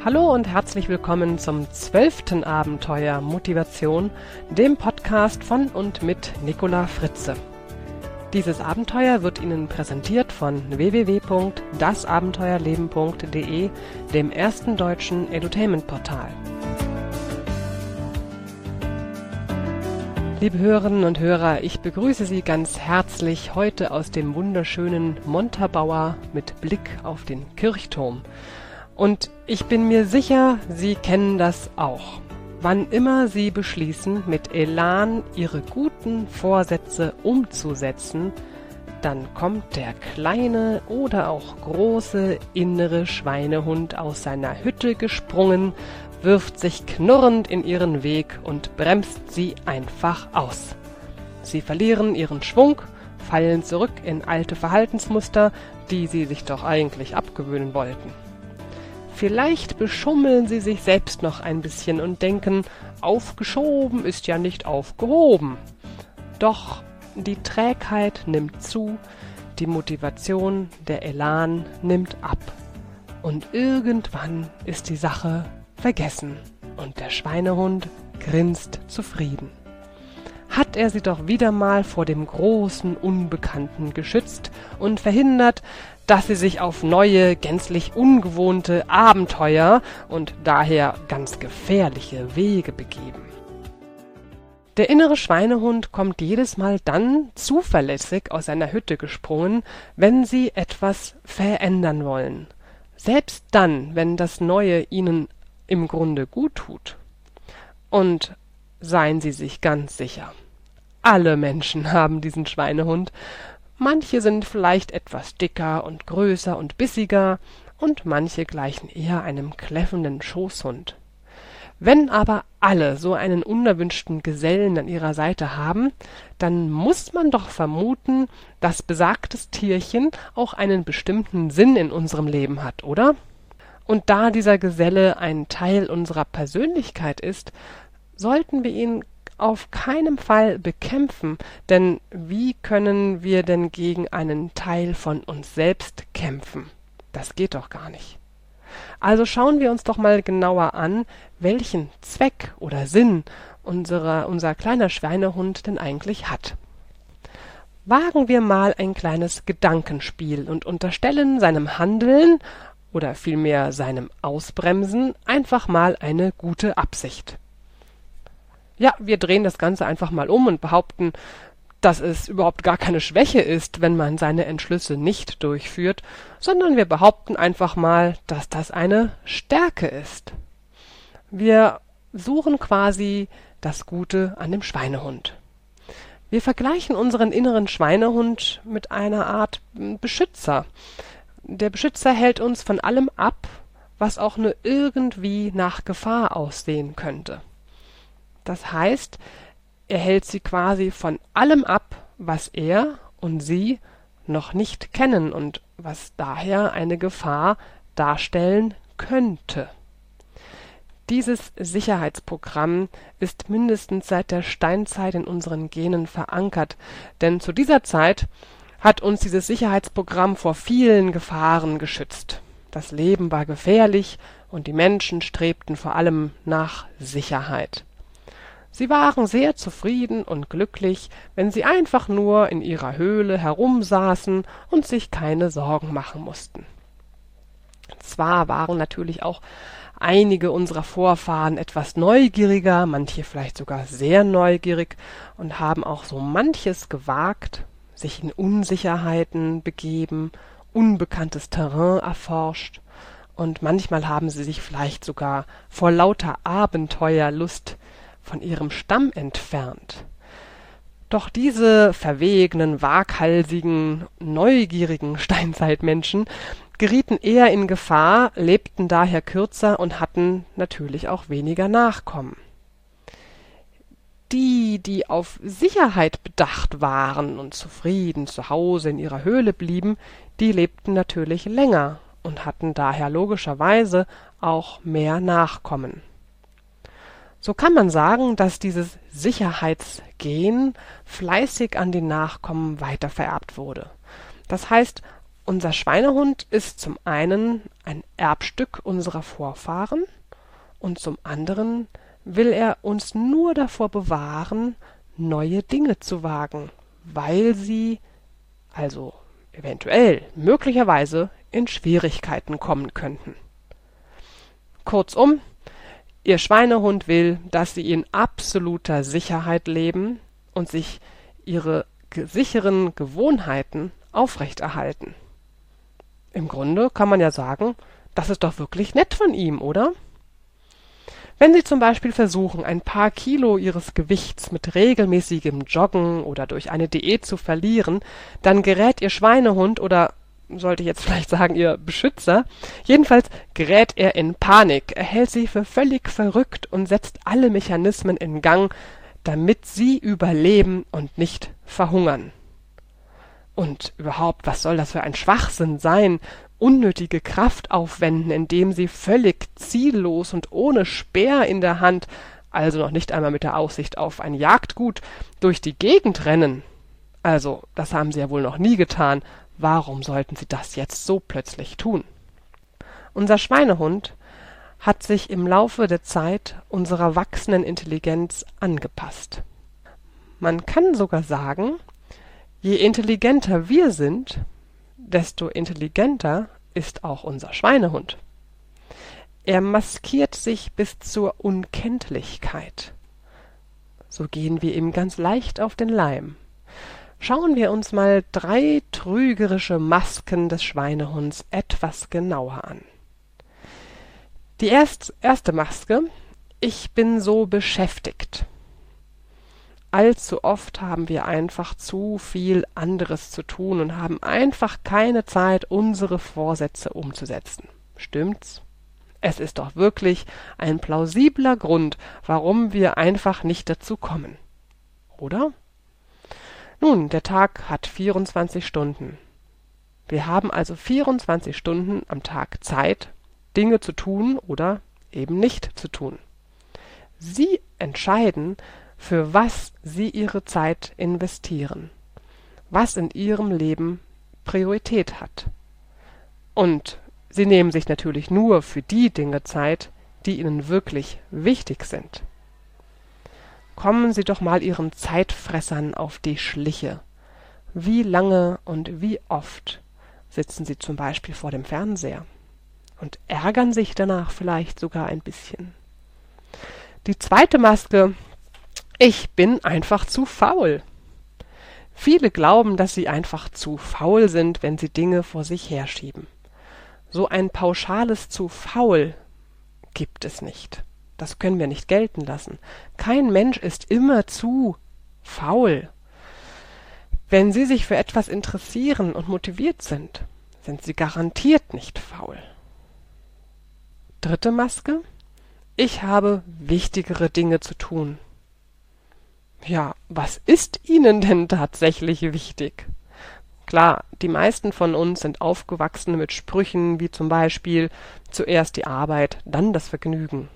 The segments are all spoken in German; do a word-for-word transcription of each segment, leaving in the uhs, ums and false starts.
Hallo und herzlich willkommen zum zwölften Abenteuer Motivation, dem Podcast von und mit Nicola Fritze. Dieses Abenteuer wird Ihnen präsentiert von w w w punkt das abenteuerleben punkt de, dem ersten deutschen Edutainment-Portal. Liebe Hörerinnen und Hörer, ich begrüße Sie ganz herzlich heute aus dem wunderschönen Montabaur mit Blick auf den Kirchturm. Und ich bin mir sicher, Sie kennen das auch. Wann immer Sie beschließen, mit Elan Ihre guten Vorsätze umzusetzen, dann kommt der kleine oder auch große innere Schweinehund aus seiner Hütte gesprungen, wirft sich knurrend in Ihren Weg und bremst Sie einfach aus. Sie verlieren Ihren Schwung, fallen zurück in alte Verhaltensmuster, die Sie sich doch eigentlich abgewöhnen wollten. Vielleicht beschummeln Sie sich selbst noch ein bisschen und denken, aufgeschoben ist ja nicht aufgehoben. Doch die Trägheit nimmt zu, die Motivation, der Elan nimmt ab. Und irgendwann ist die Sache vergessen und der Schweinehund grinst zufrieden. Hat er sie doch wieder mal vor dem großen Unbekannten geschützt und verhindert, dass sie sich auf neue, gänzlich ungewohnte Abenteuer und daher ganz gefährliche Wege begeben. Der innere Schweinehund kommt jedes Mal dann zuverlässig aus seiner Hütte gesprungen, wenn Sie etwas verändern wollen. Selbst dann, wenn das Neue Ihnen im Grunde gut tut. Und seien Sie sich ganz sicher, alle Menschen haben diesen Schweinehund. Manche sind vielleicht etwas dicker und größer und bissiger und manche gleichen eher einem kläffenden Schoßhund. Wenn aber alle so einen unerwünschten Gesellen an ihrer Seite haben, dann muss man doch vermuten, dass besagtes Tierchen auch einen bestimmten Sinn in unserem Leben hat, oder? Und da dieser Geselle ein Teil unserer Persönlichkeit ist, sollten wir ihn auf keinen Fall bekämpfen, denn wie können wir denn gegen einen Teil von uns selbst kämpfen? Das geht doch gar nicht. Also schauen wir uns doch mal genauer an, welchen Zweck oder Sinn unserer, unser kleiner Schweinehund denn eigentlich hat. Wagen wir mal ein kleines Gedankenspiel und unterstellen seinem Handeln oder vielmehr seinem Ausbremsen einfach mal eine gute Absicht. Ja, wir drehen das Ganze einfach mal um und behaupten, dass es überhaupt gar keine Schwäche ist, wenn man seine Entschlüsse nicht durchführt, sondern wir behaupten einfach mal, dass das eine Stärke ist. Wir suchen quasi das Gute an dem Schweinehund. Wir vergleichen unseren inneren Schweinehund mit einer Art Beschützer. Der Beschützer hält uns von allem ab, was auch nur irgendwie nach Gefahr aussehen könnte. Das heißt, er hält sie quasi von allem ab, was er und sie noch nicht kennen und was daher eine Gefahr darstellen könnte. Dieses Sicherheitsprogramm ist mindestens seit der Steinzeit in unseren Genen verankert, denn zu dieser Zeit hat uns dieses Sicherheitsprogramm vor vielen Gefahren geschützt. Das Leben war gefährlich und die Menschen strebten vor allem nach Sicherheit. Sie waren sehr zufrieden und glücklich, wenn sie einfach nur in ihrer Höhle herumsaßen und sich keine Sorgen machen mussten. Zwar waren natürlich auch einige unserer Vorfahren etwas neugieriger, manche vielleicht sogar sehr neugierig und haben auch so manches gewagt, sich in Unsicherheiten begeben, unbekanntes Terrain erforscht und manchmal haben sie sich vielleicht sogar vor lauter Abenteuerlust von ihrem Stamm entfernt. Doch diese verwegenen, waghalsigen, neugierigen Steinzeitmenschen gerieten eher in Gefahr, lebten daher kürzer und hatten natürlich auch weniger Nachkommen. Die, die auf Sicherheit bedacht waren und zufrieden zu Hause in ihrer Höhle blieben, die lebten natürlich länger und hatten daher logischerweise auch mehr Nachkommen. So kann man sagen, dass dieses Sicherheitsgen fleißig an die Nachkommen weitervererbt wurde. Das heißt, Unser Schweinehund ist zum einen ein Erbstück unserer Vorfahren und zum anderen will er uns nur davor bewahren, neue Dinge zu wagen, weil sie, also eventuell, möglicherweise in Schwierigkeiten kommen könnten. Kurzum, Ihr Schweinehund will, dass Sie in absoluter Sicherheit leben und sich Ihre sicheren Gewohnheiten aufrechterhalten. Im Grunde kann man ja sagen, das ist doch wirklich nett von ihm, oder? Wenn Sie zum Beispiel versuchen, ein paar Kilo Ihres Gewichts mit regelmäßigem Joggen oder durch eine Diät zu verlieren, dann gerät Ihr Schweinehund oder, sollte ich jetzt vielleicht sagen, Ihr Beschützer, jedenfalls gerät er in Panik, er hält Sie für völlig verrückt und setzt alle Mechanismen in Gang, damit Sie überleben und nicht verhungern. Und überhaupt, was soll das für ein Schwachsinn sein, unnötige Kraft aufwenden, indem Sie völlig ziellos und ohne Speer in der Hand, also noch nicht einmal mit der Aussicht auf ein Jagdgut, durch die Gegend rennen? Also, das haben Sie ja wohl noch nie getan. Warum sollten Sie das jetzt so plötzlich tun? Unser Schweinehund hat sich im Laufe der Zeit unserer wachsenden Intelligenz angepasst. Man kann sogar sagen, je intelligenter wir sind, desto intelligenter ist auch unser Schweinehund. Er maskiert sich bis zur Unkenntlichkeit. So gehen wir ihm ganz leicht auf den Leim. Schauen wir uns mal drei trügerische Masken des Schweinehunds etwas genauer an. Die erst, erste Maske: Ich bin so beschäftigt. Allzu oft haben wir einfach zu viel anderes zu tun und haben einfach keine Zeit, unsere Vorsätze umzusetzen. Stimmt's? Es ist doch wirklich ein plausibler Grund, warum wir einfach nicht dazu kommen. Oder? Nun, der Tag hat vierundzwanzig Stunden. Wir haben also vierundzwanzig Stunden am Tag Zeit, Dinge zu tun oder eben nicht zu tun. Sie entscheiden, für was Sie Ihre Zeit investieren, was in Ihrem Leben Priorität hat. Und Sie nehmen sich natürlich nur für die Dinge Zeit, die Ihnen wirklich wichtig sind. Kommen Sie doch mal Ihren Zeitfressern auf die Schliche. Wie lange und wie oft sitzen Sie zum Beispiel vor dem Fernseher und ärgern sich danach vielleicht sogar ein bisschen? Die zweite Maske: Ich bin einfach zu faul. Viele glauben, dass sie einfach zu faul sind, wenn sie Dinge vor sich herschieben. So ein pauschales zu faul gibt es nicht. Das können wir nicht gelten lassen. Kein Mensch ist immer zu faul. Wenn Sie sich für etwas interessieren und motiviert sind, sind Sie garantiert nicht faul. Dritte Maske: Ich habe wichtigere Dinge zu tun. Ja, was ist Ihnen denn tatsächlich wichtig? Klar, die meisten von uns sind aufgewachsen mit Sprüchen wie zum Beispiel: Zuerst die Arbeit, dann das Vergnügen.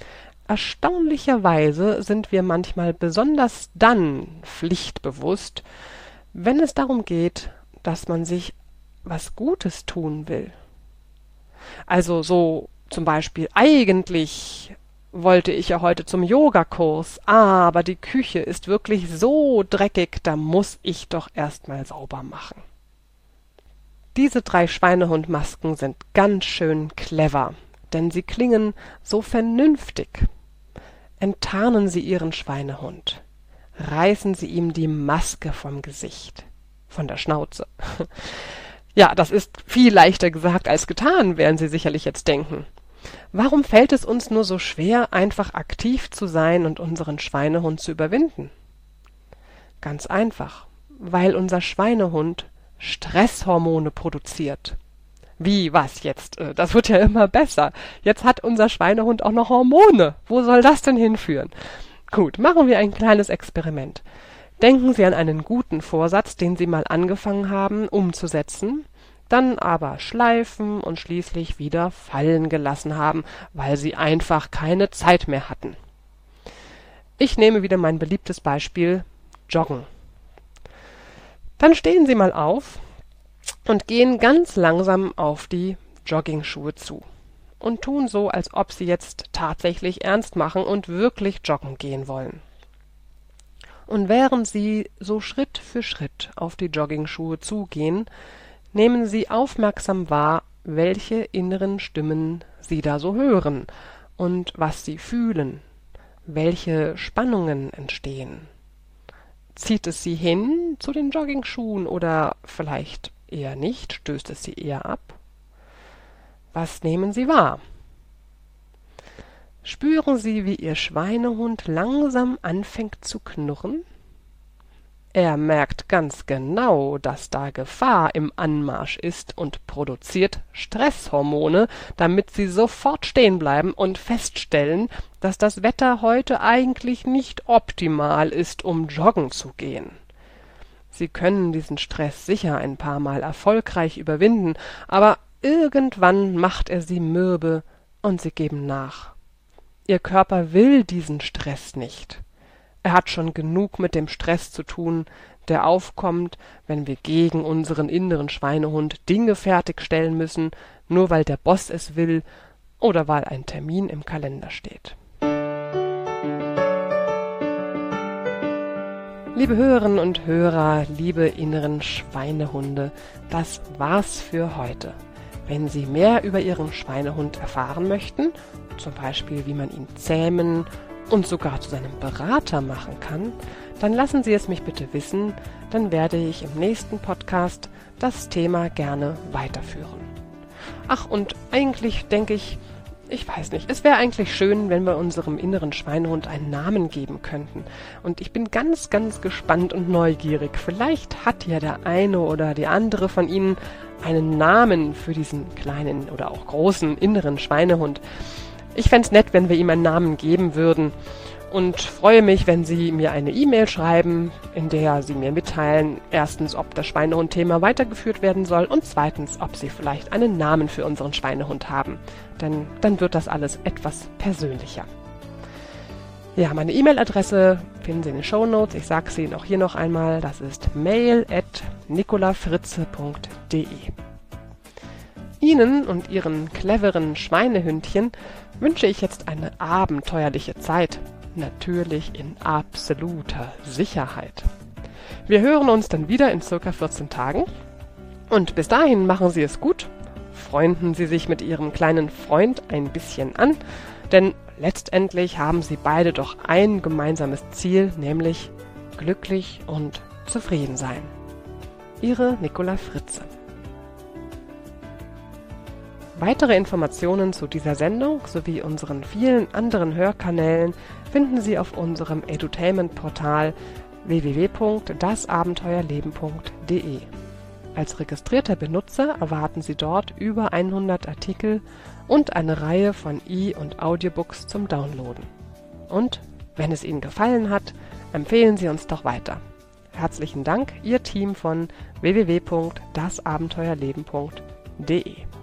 Erstaunlicherweise sind wir manchmal besonders dann pflichtbewusst, wenn es darum geht, dass man sich was Gutes tun will. Also so zum Beispiel: Eigentlich wollte ich ja heute zum Yogakurs, aber die Küche ist wirklich so dreckig, da muss ich doch erst mal sauber machen. Diese drei Schweinehundmasken sind ganz schön clever, denn sie klingen so vernünftig. Enttarnen Sie Ihren Schweinehund. Reißen Sie ihm die Maske vom Gesicht, von der Schnauze. Ja, das ist viel leichter gesagt als getan, werden Sie sicherlich jetzt denken. Warum fällt es uns nur so schwer, einfach aktiv zu sein und unseren Schweinehund zu überwinden? Ganz einfach, weil unser Schweinehund Stresshormone produziert. Wie, was jetzt? Das wird ja immer besser. Jetzt hat unser Schweinehund auch noch Hormone. Wo soll das denn hinführen? Gut, machen wir ein kleines Experiment. Denken Sie an einen guten Vorsatz, den Sie mal angefangen haben, umzusetzen, dann aber schleifen und schließlich wieder fallen gelassen haben, weil Sie einfach keine Zeit mehr hatten. Ich nehme wieder mein beliebtes Beispiel: Joggen. Dann stehen Sie mal auf, und gehen ganz langsam auf die Joggingschuhe zu und tun so, als ob sie jetzt tatsächlich ernst machen und wirklich joggen gehen wollen. Und während sie so Schritt für Schritt auf die Joggingschuhe zugehen, nehmen sie aufmerksam wahr, welche inneren Stimmen sie da so hören und was sie fühlen, welche Spannungen entstehen. Zieht es sie hin zu den Joggingschuhen oder vielleicht eher nicht, stößt es sie eher ab? Was nehmen Sie wahr? Spüren Sie, wie Ihr Schweinehund langsam anfängt zu knurren? Er merkt ganz genau, dass da Gefahr im Anmarsch ist und produziert Stresshormone, damit Sie sofort stehen bleiben und feststellen, dass das Wetter heute eigentlich nicht optimal ist, um joggen zu gehen. Sie können diesen Stress sicher ein paar Mal erfolgreich überwinden, aber irgendwann macht er Sie mürbe und Sie geben nach. Ihr Körper will diesen Stress nicht. Er hat schon genug mit dem Stress zu tun, der aufkommt, wenn wir gegen unseren inneren Schweinehund Dinge fertigstellen müssen, nur weil der Boss es will oder weil ein Termin im Kalender steht. Liebe Hörerinnen und Hörer, liebe inneren Schweinehunde, das war's für heute. Wenn Sie mehr über Ihren Schweinehund erfahren möchten, zum Beispiel wie man ihn zähmen und sogar zu seinem Berater machen kann, dann lassen Sie es mich bitte wissen, dann werde ich im nächsten Podcast das Thema gerne weiterführen. Ach, und eigentlich denke ich, ich weiß nicht, es wäre eigentlich schön, wenn wir unserem inneren Schweinehund einen Namen geben könnten. Und ich bin ganz, ganz gespannt und neugierig. Vielleicht hat ja der eine oder die andere von Ihnen einen Namen für diesen kleinen oder auch großen inneren Schweinehund. Ich fände es nett, wenn wir ihm einen Namen geben würden und freue mich, wenn Sie mir eine E-Mail schreiben, in der Sie mir mitteilen, erstens, ob das Schweinehund-Thema weitergeführt werden soll und zweitens, ob Sie vielleicht einen Namen für unseren Schweinehund haben. Denn dann wird das alles etwas persönlicher. Ja, meine E-Mail-Adresse finden Sie in den Shownotes. Ich sage sie Ihnen auch hier noch einmal. Das ist mail at nicolafritze punkt de. Ihnen und Ihren cleveren Schweinehündchen wünsche ich jetzt eine abenteuerliche Zeit. Natürlich in absoluter Sicherheit. Wir hören uns dann wieder in circa vierzehn Tagen. Und bis dahin machen Sie es gut. Freunden Sie sich mit Ihrem kleinen Freund ein bisschen an, denn letztendlich haben Sie beide doch ein gemeinsames Ziel, nämlich glücklich und zufrieden sein. Ihre Nicola Fritze. Weitere Informationen zu dieser Sendung sowie unseren vielen anderen Hörkanälen finden Sie auf unserem Edutainment-Portal w w w punkt das abenteuerleben punkt de. Als registrierter Benutzer erwarten Sie dort über hundert Artikel und eine Reihe von E- und Audiobooks zum Downloaden. Und wenn es Ihnen gefallen hat, empfehlen Sie uns doch weiter. Herzlichen Dank, Ihr Team von w w w punkt das abenteuerleben punkt de.